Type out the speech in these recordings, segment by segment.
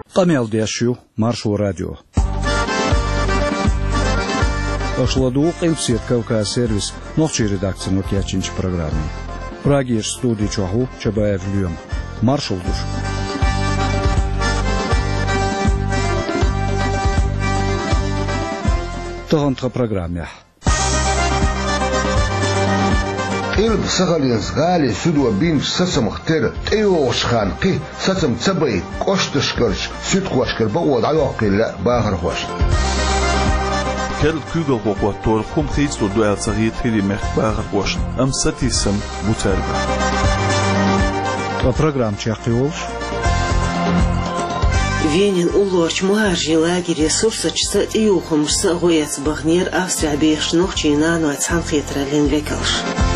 قميل ديشيو مارشو راديو أشلدو قيم بسير كوكا سيرفيس نوخشي редакция نوكياتشинч программе. Прагиш студии чоху чабаев люем. Маршал душ. Тохонтха программе. قلب سغلين سغالي سدوا بين سسم ختير تيوش خان قي سسم تبي قشتشكرش سدقوشكر بقود عيوقي لا باهر خوش كل كوغل بقوة طور قوم خيستو دوال صغير تيري مخ باهر خوش أم ستيسم متربة программ чахиолш Венин улорч муаржи лагерь ресурса чса иухум шса гояц багнер Австрия беш нохчина но цан хитралин векалш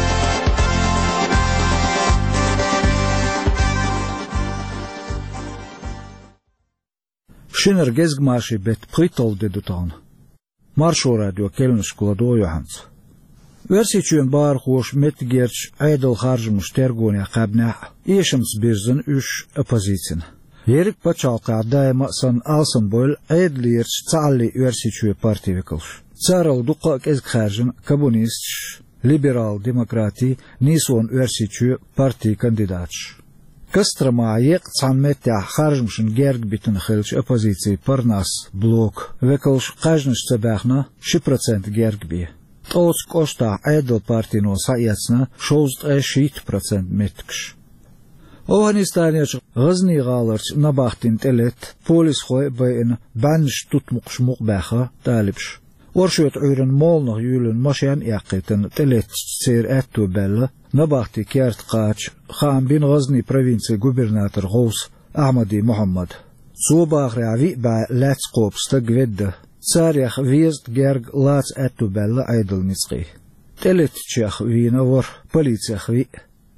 Шинер gezgmaši, bet pritolde dutan. Maršo radio kelniš klado Johans. Versiçün bar hoş metgerç aydıl harjmış tergonya qabna eşims birzen üç opozitsin. Yerik paçalqa daima san alsın bol aydlirç çalli versiçü parti vekilş. Çaral duqa ezg harjın kommunist, liberal demokrati nison versiçü parti kandidatç. Кострома ек цанметя харжмшин герг битен хилч оппозиции парнас блок векалш кажнш цабахна 6% гергби. Тоц кошта айдл партино саяцна шоуст 6% меткш. Афганистаняч газни галарч набахтин телет полис хой байн банш тутмукш мукбаха талибш. Оршот уйрен молнох юлен машан яқитен телет сер атту белла نباختي كارت قاش خان بين غزني провинции губернатор غوث أحمدي محمد صوباخ رعوي با لاتس قوب ستقفد ساريخ ويزد جرق لاتس أتو بلا عيدل نسقي تلت تشيخ وينور بوليتسيخ وي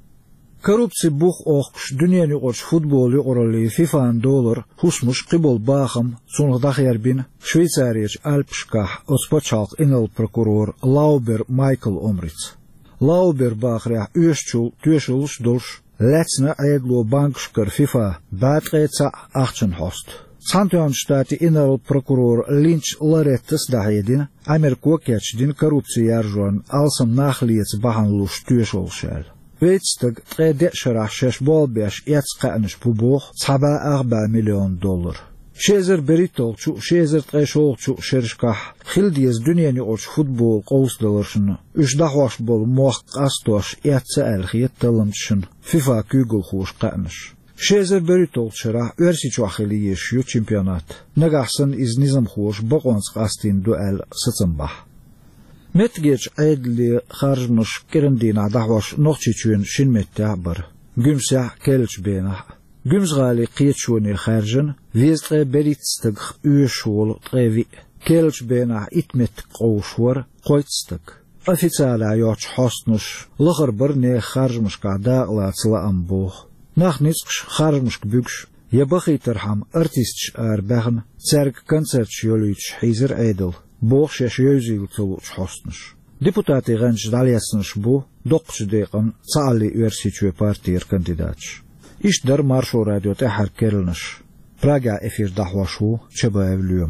كروبسي بوخ أوخش دنيا نقرش فوتبول يقرالي $5 حسمش قبل باخم صنغ داخير بين شويتساريش ألبشكاح أصبتشالق إنال بروكورور لاوبر مايكل أمريتس Lauber Bachrea Öschul Tüschulsch durch letzte Eidlo Bankschker FIFA Badreца 18 Host. Santionstati Innerl Prokuror Lynch Lorettes Dahedin Amerikoketsch din Korruptiejarjon alsam nachliets behandlus Tüschulschel. Weitstag 3 bolbesh etsqanish puboch $4 million. شيزر بريتولشو شيزر تغيشولشو شرشكح خلديز دنيا نيوش فوتبول قوس دلرشن اش دخواش بول موخ قاستوش اتسأل خيط تلمشن فيفا كوغل خوش قانش شيزر بريتولشرا ورسيچو اخلي يشيو چمبيونات نگاحسن از نظام خوش بقونس قاستين دوال ستنبح متگيج عيدلي خارجمش كرندينا دخواش نوخچيچون شن متعبر گمسا كيلچ بينا Gümsgali qiyetshuni kharjan viztre beritstag ushul trevi kelch bena itmet qowshwar qoytstag oficiala yoch hostnush lagher birne kharjmish qada latsla ambo nachnits kharjmish bugsh yabkhiterham artist arbagn zerg koncert yolich hizer edel boch sheshyoyzil tsuch hostnush deputati ganj dalyasnush bu doqchdeqan tsali versichwe partier kandidatch إيش در مارشو راديو تحر كيرلنش براغا إفير دحواشو شباب اليوم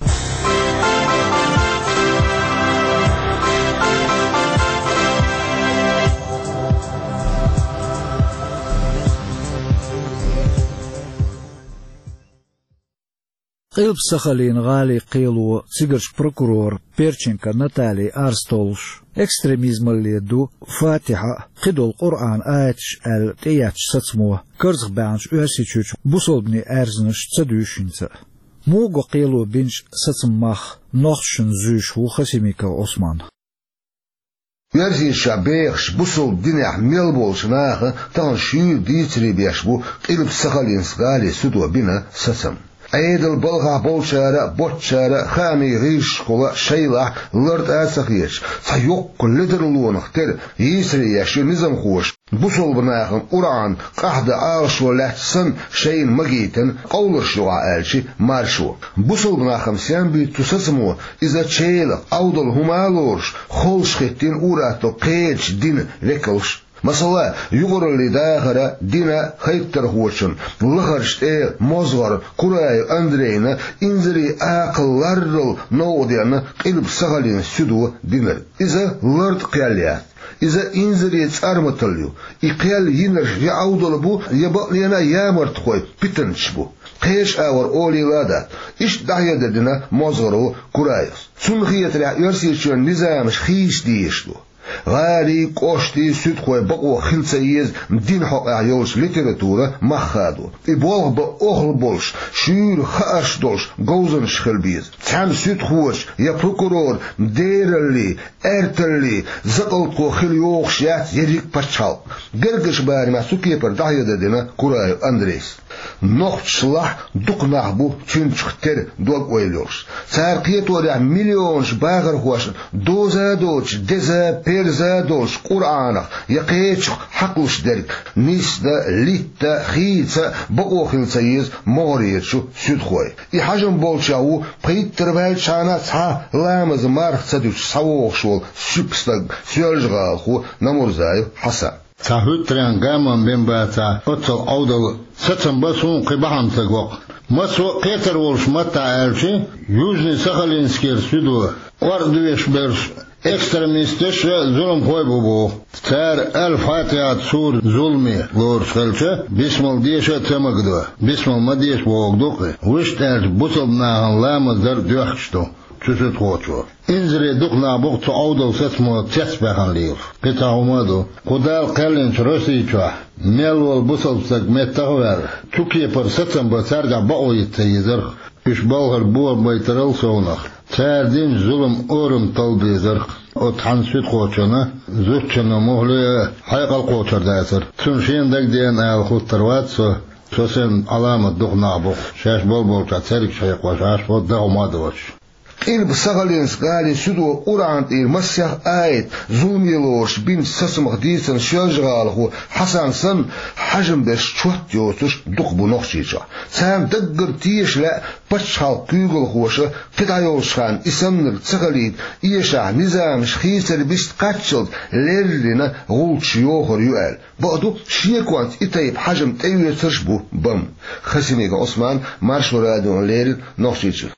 قلب سخلين غالي قيلو سيجرش بروكورور بيرچنكا ناتالي أرستولش экстремизм леду фатиха قدو القرآن آتش تياتش ستسموه كرزغ بانش أرسيچوش بوصلبني أرزنش تدوشنسا موغو قيلو بنش ستسمخ نوخشن زوش وخسيميكا عثمان Versin şabeyx busul dinah melbolş nağı tan şiir diytri beşbu qilib saxalin sgali sudu bina sasam Aydıl balğa bolşara botşara xami riş qola şeyla lord asaqiyş sayok liderluğunqter yisri yaşı nizam xoş busul binağın uran qahda ağşolatsan şeyin magiten qawlur şuğa elçi marşu busul binağım sen bir tusasmu iza çeyl awdal humalur xolşqettin urato qeç din vekalş مثلا يغر اللي داخل دينا خيتر هوشن لخرشت مزغر كراي أندرينا إنزري آقل لرل نودينا قلب سغلين سدو دينر إذا لرد قياليات إذا إنزري تأرمتليو إقيال ينرش يعودل بو يبقلينا يامرت خوي بتنش بو قيش آور أولي لادات إش دعية دينا مزغرو كرايس سنخية يرسيشون نظامش خيش ديشلو غاري قوشتي سيدخوي بقو خلصيز دين حق عيوش ليتراتورة مخادو إبوغ بأغل بولش شير خاش دولش غوزن شخلبيز تحم سيدخوش يا بروكورور ديرلي ارتلي زقلتو خليوخ شيات يريك باشال قرقش باري ما سوكي پر دعية دينا كوراي أندريس نوخت شلاح دوق نحبو تشنشختر دوق ويلوش سارقيت ورع مليونش باغر هواشن دوزا دوش دزا بيرزا دوش قرآن يقيتش حقلش درك نيسدا ليتا خيتا بقو خلصيز موريتشو سيدخوي إحاجم بولشاو بقيت تربال شانا تحا لامز مارخ تسادوش ساوخشول سيبستاق سيالجغالخو نمورزايو حسن تهوتران قامان بين باتا أطل أودل ستن بسون قبعهم تقوق مسو قيتر والش متا ألشي يوجني سخلينسكير سيدو وردويش برش экстремистиш zulm koybu bu. Ter el Fatihat sur zulmi lor şelçe bismil diyşe temagdı. Bismil madiş boğduk. Wishter busobnahan lamazlar döxştu. Çüsüt koçu. İnzire dukna buqtu avdal setmo tesbehan liyir. Qitahumadu. Qudal qelinç rösiçva. Melwal busobsak mettahver. Türkiye par setem basarga baoyit teyizir. İş balğır buğar baytarıl soğunak. Terdin zulüm orum talbizir. O tansüt koçuna, zütçuna muhli haykal koçar dayasır. Tünşiyendek diyen ayal khuttarvatso, sosen alamet dukna buq. Şaş bol bol çatserik şayakvaş, aş bol dağumadı vaş. إلب سغلينس قالي سدو أورانت إل مسيح آيت ظلمي لوش بين سسم غديسن شجغالخو حسن سن حجم بش شوت يوتش دقبو نخشيشا سام دقر تيش لا بشحال كيغل خوشا كدايوش خان إسمنر تسغليد إيشا نظام شخيسر بيست قاتشل ليرلنا غولش يوخر يوال بعدو شيكوانت إتايب حجم تيوية ترشبو بم خسيميك عثمان مارشو رادون ليرل نخشيشا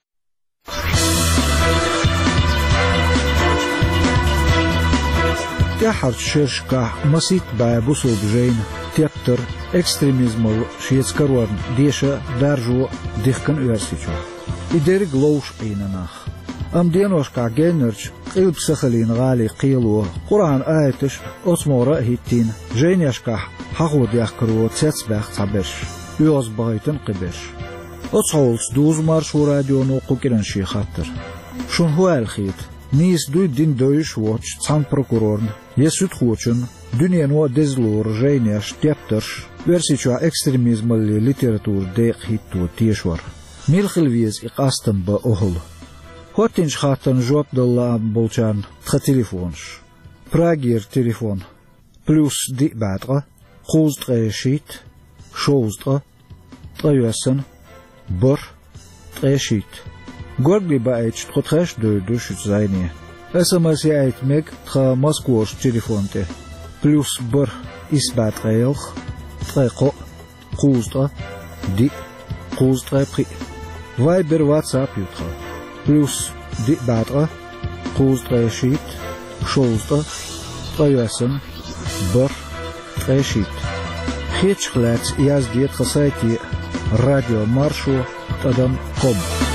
Тяхар шершка масит бая бусул бжейн тектор экстремизмол шиецкарварн деша даржу дихкан уерсичу. Идер глоуш эйнанах. Амденошка генерч قلب سخلين غالي قيلو قرآن آيتش أسمورا هيتين جينيشكا حقود يحكرو تسبخ تبش يوز بغيتن قبش أصحولس دوز مارشو راديو نوقو كيرن شي خاطر شون هو الخيط نيس دوي دين دويش واتش تسان بروكورورن يسود خوچن دنيا نوا دزلور جينيش تيبترش ورسيچوا اكستريميزم اللي ليتراتور ديق هيتو تيشور ميلخلويز إقاستن با أهل هوتينش خاطن جواب دالله بولچان تخ تليفونش براغير تليفون بلوس دي بعدغا خوزد غيشيت شوزد غيوسن بر غيشيت Горгли баэч тхотхэш дөйдөш зайни. СМС яйт мег тха Москвош телефонте. Плюс бр исбат гайлх. Тхэко кузда ди кузда при. Вайбер WhatsApp ютха. Плюс ди батра кузда шит шоузда тайвасан бр трэшит. Хечхлац яздет хасайти радио маршу тадам ком.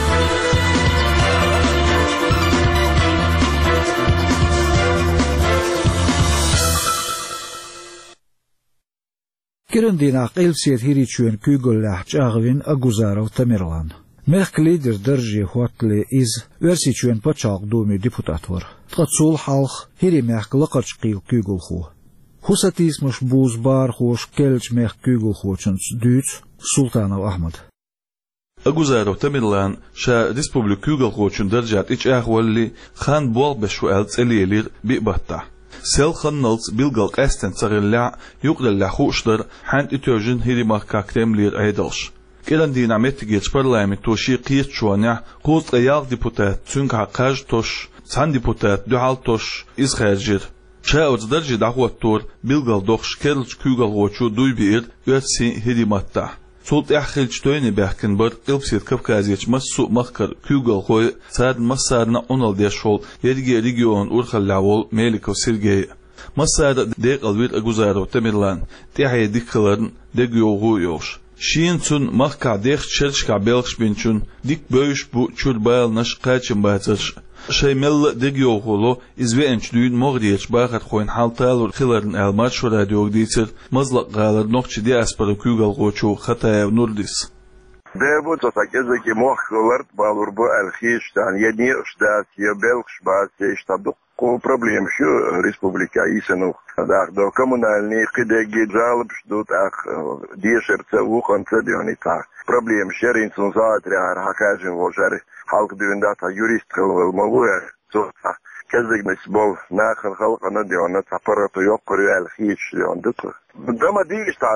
كرندينا قيل سيد هيريتشوين كيقول لحج أغوين أغوزارو تميرلان ملك ليدر درجي هواتلي إز ورسيتشوين بچاق دومي ديبوتاتور تقصول حالخ هيري ميخ لقرش قيل كيقول خو حساتيس مش بوز بار خوش كيلج ميخ كيقول خو چنس دوت سلطان أحمد أغوزارو تميرلان شا ديسبوبليك كيقول خو چن درجات إيش أغوالي خان بوغ بشوال تسأليلير بيقبطا سيل خنلز بيلغل قاستن تغلع يقل لحوشدر حان اتوجن هيري ماركا كريملير ايدلش كيران دي نعمت جيتش برلامي توشي قيت شوانع قوز اياغ ديبوتات تنك عقاج توش سان ديبوتات دوحال توش إز خارجير شاوز درجة دعوة تور بيلغال دوخش كيرلش كوغال غوچو دوي بير يوتسي هدي ماتا سولت احخيل شتويني بيحكن بر قلبسيت كفكازيش مسو مخكر كوغال خوي ساد مسادنا اونال ديشول يدگي ريجيون اورخل لاول ميليكو سيرجي مساد ديق الوير اگوزارو تميرلان تيحي ديكلرن ديگيو غويوش شين تون مخكا ديخ شرشكا بيلخش بينچون ديك بوش بو چور بايل نش قاچن باتش شيمل ديگيو غولو ازوينچ دوين مغريچ باخت خوين حالتال خلرن الماتش راديو ديتر مزلق غالر نوخچ دي اسپر كوغال غوچو خطا نورديس دابو تسكزك مخلرت بالوربو الخيشتان يدني اشتات يبلخش باس يشتدق проблем شو республика Исенух да до коммунальные кидеги жалоб ждут ах дешерца уханца дионита проблем шерин сунзатря хакажин вожер халк дюндата юрист кылвал малуя сота кезегнес бол нахал халкана дионат аппараты йоккору алхич диондут дама дишта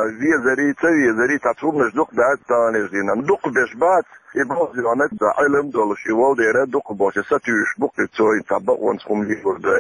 везери трудно ждук да танеждинан дук бешбат и бозионат да алем долши волдера дук боше сатюш букцой таба онс умливурда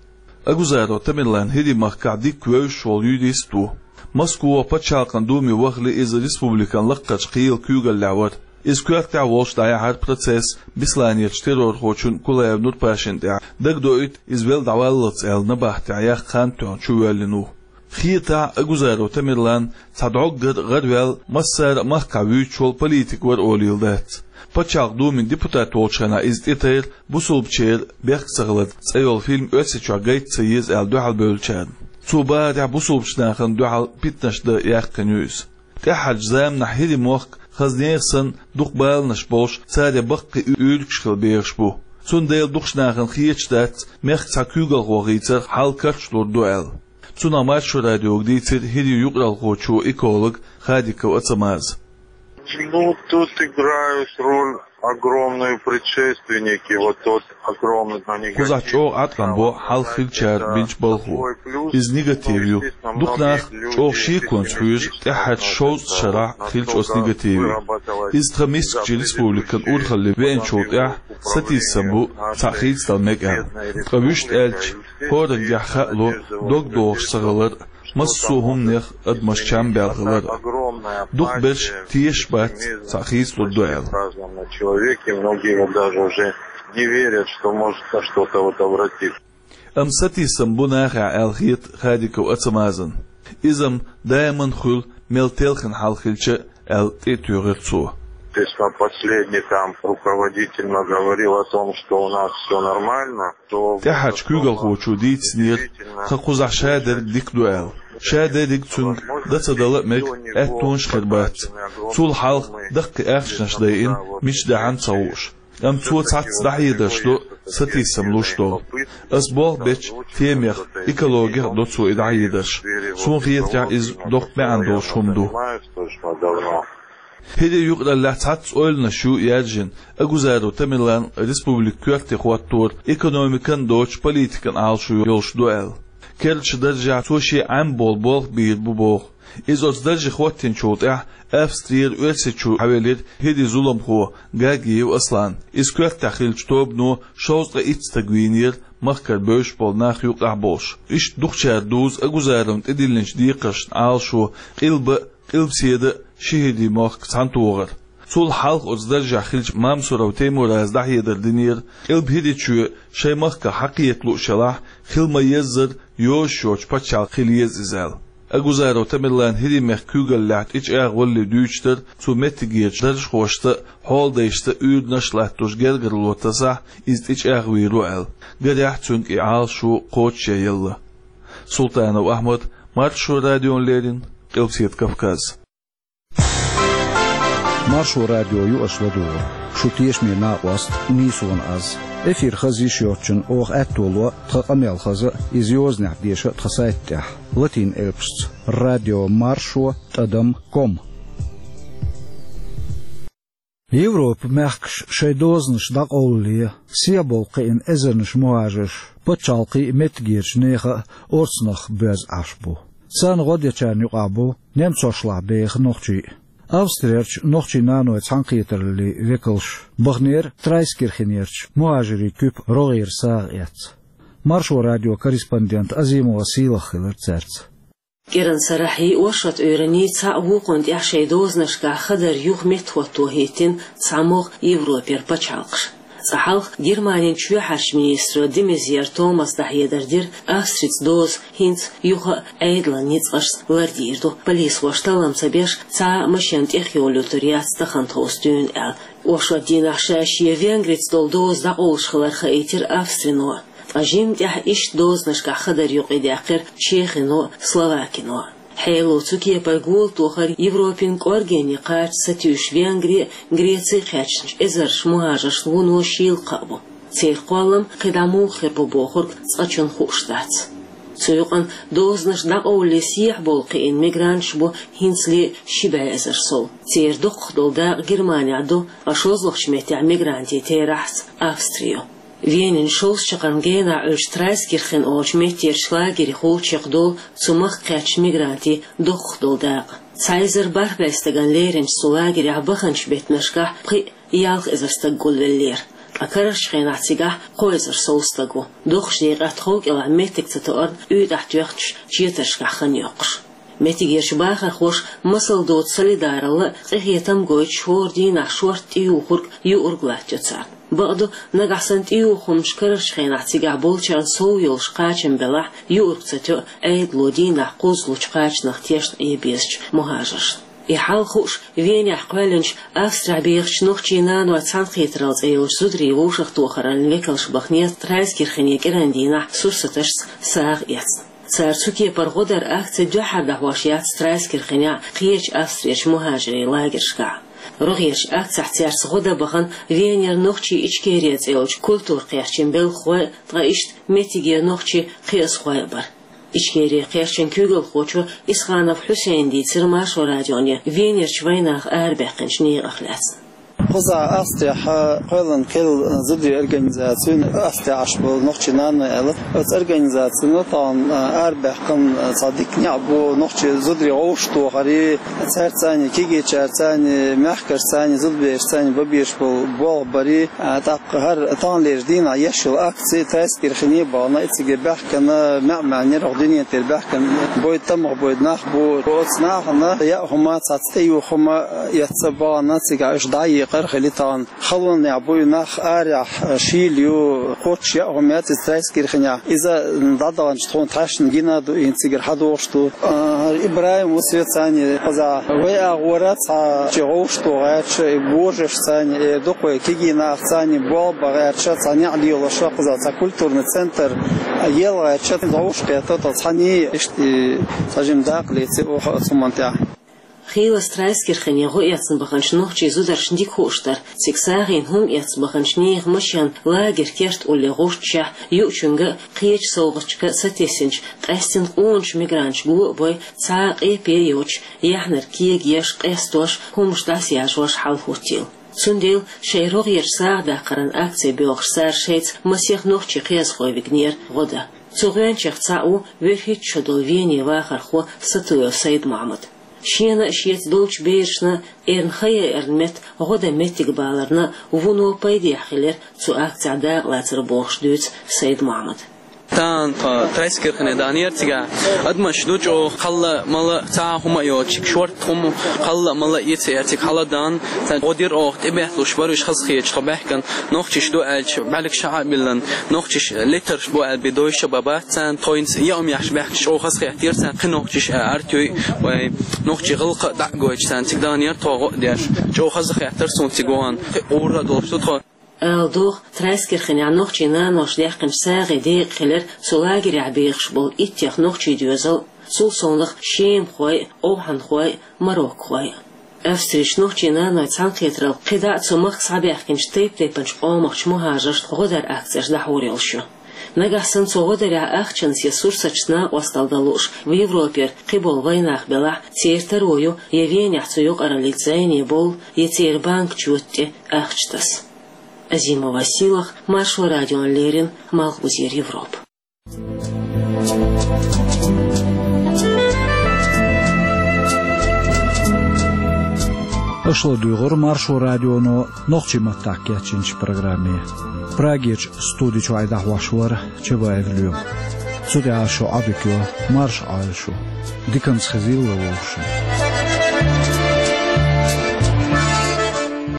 اگوزارو تمنلان هدي مخكع دي كويش واليوديستو مسكو وباتشاقن دومي وغلي از ريسبوبليكان لقاش قيل كوغل لعور از كوغتع وولش دايا هاد بروسيس بسلانيت تيرور خوچون كولايب نوت باشنتع دغدويت از ويل دعوالت ال نباحتع يا خانتون شوالنو خيتا اگوزارو تمنلان تدعوغد غدوال مسار مخكع ويچول بوليتيك ور اوليلدات Пачақ думин депутат олчана издетер бусулбчер бехсагылд цайол фильм өтсеча гайтса ез ал дуал бөлчан. Цуба да бусулбчнахын дуал питнашда яқканюз. Тахач зам нахиди мох хазнерсын духбалнаш бош цаде баққи үйлкшхыл бешбу. Цундел духшнахын хиечтат мехца кюгал гогицер халкачлур дуал. Цунамат шурадиог дицер хиди юqral гочу эколог Хадиков Ацамаз. Ну, тут играют роль огромные предшественники, вот тот огромный на них. Кузачо аткамбо халхилчар бинч балху. Из негативью. Духнах чохши кончуж тахат шоу шара хилчос негативью. Из трамиск республикан урхали венчот я сатисамбу цахил сталмекан. Кавишт элч хорен яхалу догдох сагалар مسوهم نخ ادمشچم белгылар дух беш тиеш бат сахис лудуэл человеке многие даже уже не верят что может на что-то вот обратиться امساتي سمبوناخ الخيت خاديكو اتمازن ازم دائما خل ملتلخن حلخلچ ال تيتورцу Последний там руководитель говорил о том, что у нас все нормально, то... Тахач кюгал хочу дитснир, хакуза шадер дик дуэл. Шадер дик цунг, дацадала мек, эттунш хербат. Цул халх, дак эхшнаш дайин, мич дахан цауш. Ам цу цац дахидашлу, сатисам луштол. Асбол беч темех, экология доцу идахидаш. Сун фиетя из док меандош хумду. هدي يقدر لا تعطس أولنا شو يرجن أجوزارو تملان ريسبوبليك كورتي خواتور إيكونوميكان دوتش بوليتيكان عالشو يولش دوال كيرلش درجة توشي عم بول بير بوبوغ إز درجة خواتين شوط أفسترير أرسيتشو حوالير هدي ظلم خو غاقيو أصلان إز كورت تخيلش توبنو شوز غايتس تقوينير مخكر بوش بول ناخ يوقع بوش إش دوخشار دوز أجوزارو تدلنش ديقش عالشو قلب سيدة شهدي مخ سانتوغر سول حلق أزدرجع خلج مامسورة وتيمورة ازدح يدر دينير قلب هدي شو شي مخ حقية لو شلاح خل ما يزر يوش باتشال خل يزيزال أجوزارو تملان هدي مخ كوغل لعت إيش أغولي دوشتر سو متجيج درج خوشتا حول ديشتا اود نشلاتوش جرجر لوتسا إزد إيش أغوي روال قريح تونك إعال شو قوتش يلا سلطان وأحمد مارشو راديون ليرين قلب سيد كفكاز Маршу радио юашладур. Шутиеш ми нақваст нисун аз. Эфир хази шёрчен ох әттулу тақамел хазы изёзнях деше тқасайттях. Латин элпшц. Радио маршу тадам.com. Европа мягкш шейдознш дақ олли. Сияболқи ин эзернш муажеш. Пачалқи метгирш неха орцнах бөз ашбу. Сан годячан юқабу. Немцошлах бейх нохчи. Австриерч нохчи нано цанқиетерлли векелш. Бахнер трайскирхенерч муажери кюп рогир саагец. Маршо радиокорреспондент Азимова Сила Хилерцерц. Керен сарахи ошат öğreni çağuqont yaşaydoznaşka xadar yuq metxotohitin çamog Европер пачалqш. Сахалх Германиян чуя харшминистро Демезер Томас дахьедердир Австриц доз хинц юха эйдлан ницваш лардирду полис вошталам сабеш ца машент эхиолюториац тахантхостюн эл. Оша динашашия венгриц дол доз да олшхалар хаитир Австрино. Ажим тях иш дознашка хадар юқидяқир Чехино Словакино. Хейло цукия пальгул тухар Европин коргени қарч сатюш Венгрия Греция хачнч эзарш муажаш луно шил қабу. Цейхқуалам қидаму хирбу бохург цачун хуштац. Цуйқан дознаш да оуле сиях болқиин мигранш бу хинсли шиба эзар сол. Цейрдуқ долда Германия ду ашозлохшметя мигранти терахс Австрио. Венин шолс чакангена Österreichkirchen оч метер шлагери холчиqdol цумах кач мигранти дохдолдaq. Цайзер барбестаган леренч сулагери абаханч бетнашка при ялх эзастагголвеллер. Акарашхенатига қойзер солстагу. Дохшнеqat хог ила метикцатор үйдахтвехч чиеташкахан yoqш. Метигерш баха хош масалдот солидаралы қихетам гойч хордина шорт иухург юурглатчаца. بعضو نقصنت إيو خمش كرش خيناتي قابول چان سو يلش قاچن بلح يورقتو ايد لودين قوز لوچ قاچ نختيشت ايبيسچ مهاجرش إحال خوش وين يحقوالنش أفسرع بيخش نوخشينان واتسان خيترالز ايوش زودري ووشخ توخران لكلش بخنيت ترايسكير إراندينا سورستش ساغ يتس سارسوكي برغودر أكت جوحر دهواشيات ترايسكير خنيا قيش أفسريش مهاجري لاغرشكا رغيش أكت احتيارس غدا بخن وينير نوخشي إچكيريت ايوش كولتور قياشين بالخوي تغايشت ميتيجير نوخشي قياس خوي بر إشكيري قياشين كوغل خوچو إسخانف حسين دي ترماش وراديوني وينير شويناخ آرباقنش نيغ أخلاص Поза Австрия قيلن كل زدري организациون Австрия عشبو نوخشي نانا إلا أت организациون طان آرباقن صديق نعبو نوخشي زدري غوشتو خري تسارتاني كيجي تسارتاني محكر تاني زدبيش تاني ببيش بول بري تاق هر طان ليردين عيشو أكسي تاسكير خني بانا إتسجي بحكنا مع نيرغدينيا تربحكن بويد تمغ بويد ناخ بو روتسناخنا يا هما تاتيو هما يتسبانا تسجعش ضايق خليطان خلون يعبوي ناخ أريح شيليو قوتش يأهم ياتسترايسكير خنيا إذا نضادوان شتون تاشن جينا دو ينسيجر حدوشتو إبراهيم وسيت ثاني قزا ويا غورات شغوشتو غاتش بوجش ثاني دوقوي كيجي ناخ ثاني بول بغاتش ثاني علي ولا شو قزا كولتورن سنتر يل غاتش غوش كيتو ثاني اشتي ساجم داقلي تسو سمنتع خيل سترايسكيرخن يغو ياتسن بخنشنوخ چيزو درشنديك خوشتر سيكساغين هم ياتس بخنشنيغ مشيان لاغر كيرت اولي غوشتشا يوچونغ قيچ سوغچكا ستيسنج قاستن قونش ميغرانش بو بوي ساق ايبي يوچ يحنر كيغ يش قاستوش همشتاس ياجوش حال هوتيل سنديل شيروغ يرساغ داقرن اكسي بيوغ سار شيت مسيخ نوخچي قياس خوي بيغنير غودا سوغيان چخصاو ويرهيت شدول ويني واخر خو ستويو سيد محمد شينا شيت دولش بيرشنا إرنخيا إرنمت غدا متك بالرنا وونو بايدي حخلر سؤال تعدا لا تربوش دوت سيد محمد تان ترايسكيرخن دانير تيغا ادمش دوجو خلا مال تا هما يوچ شورت هم خلا مال يتياتيك خلا دان تان اودير اوخت ابهلوش باروش خزخيچ خبهكن نوخچش دو الچ بالك شعب بلن نوخچش لتر بو ال بدويش بابا تان توينت يوم يحش بهكش او خزخيتير تان خنوخچش ارتوي و نوخچ غلق دغوچ تان تيغ دانير توغ دير جو خزخيتر سون تيغوان اورا دولفتو الدوخ ترايسكيرخن نوخشي نانوش ديخن ساغي ديق خلر سولاغري عبيخش بول اتيخ نوخشي ديوزل سول صندق شيم خوي اوحن خوي مروك خوي أفسرش نوخشي نانو تسان خيترل قدا تسومخ صعبيخكنش تيبنش قومخش مهاجرش غدر أكتش دحوريلشو نجحسن صغدر أخشنس يسورسچنا وستالدلوش в Европе قبل ويناخ بلع تيرترويو يفين يحتويق أراليتزايني بول يتير بانك جوتي أخشتس Азимова Силах, Маршал Радион Лерин, Малхузир Европ. Ошло дуйгор маршу радионо нохчи маттак ячинч программе. Прагич студич айдах вашвар чебаевлю. Суде ашо абикё марш айшу. Диканс хазил лавошу.